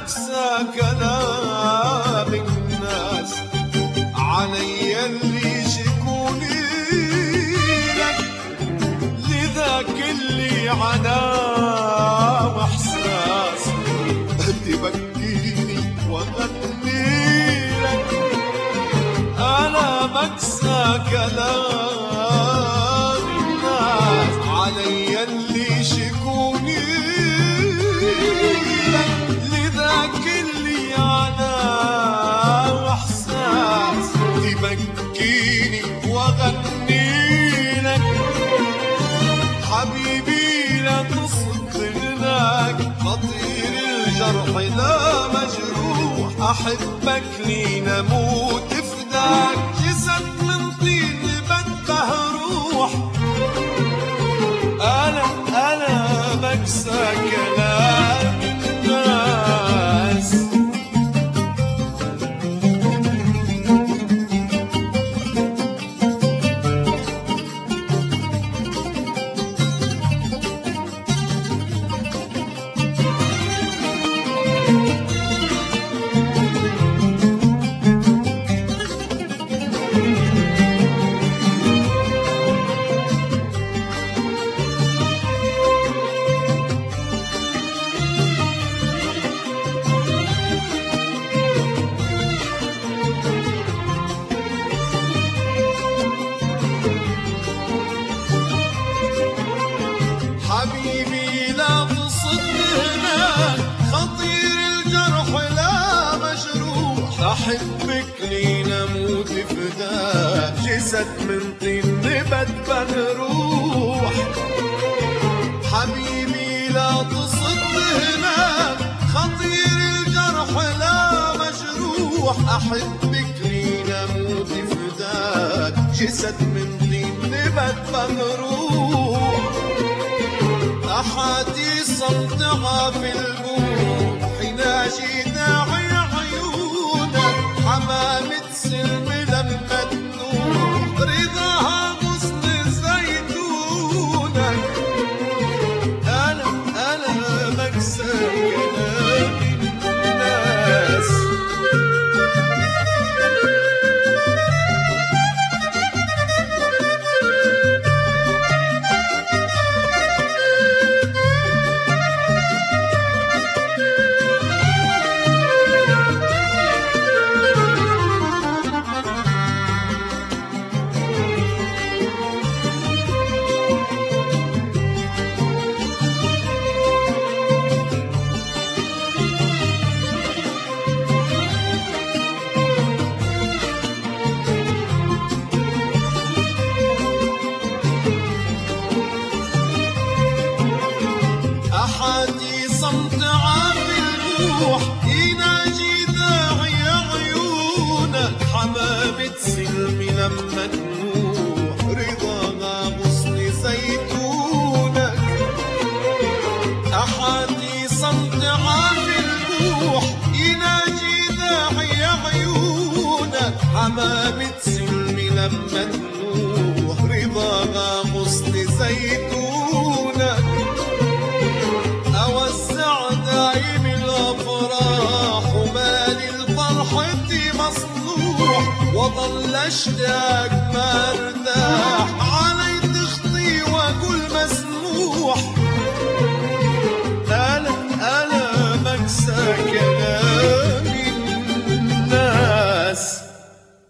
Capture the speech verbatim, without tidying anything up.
مكسى كلام الناس علي اللي شكوني لك، لذاك اللي عنا واحساس تبكيني واغني لك. انا مكسى كلام الناس علي اللي شكوني لك، لذاك اللي عنا واحساس تبكيني واغني لك. حبيبي لا تصد هناك خطير الجرح لا مجروح، احبك لي نموت فداك، جسد من طين بده روح. انا انا مكسى كلام الناس. حبيبي لا تصد هناك خطير الجرح لا مجروح، احبك لي نموت فداك، جسد من طين نبت بنروح. حبيبي لا تصد هناك خطير الجرح لا مجروح، احبك لي نموت فداك، جسد من طين نبت بنروح. أحاديث صمتها في البوح حين أجي داعي عيونك، حمامة سلم لما تنوح رضاها غصن زيتونك. أنا أنا مكسى كلام الناس. أحاديث صمتها في البوح يناجي داعي عيونك، حمامة سلم لما تنوح رضاها غصن زيتونك. أحاديث صمتها في البوح يناجي داعي عيونك، حمامة سلم لما تنوح رضاها غصن زيتونك. أوسع دايم الأفراح ومالي الفرحة مصلوح، وظل أشتاق ما ارتاح علي تخطي وأقول مسموح. أنا أنا مكسى كلام الناس.